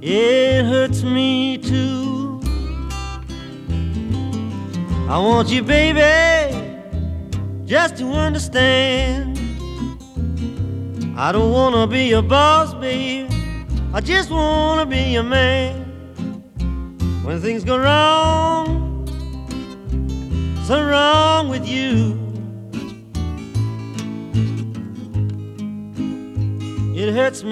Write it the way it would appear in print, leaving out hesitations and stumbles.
It hurts me too. I want you, baby, just to understand. I don't wanna be your boss, baby, I just wanna be your man. When things go wrong, so wrong with you, it hurts me.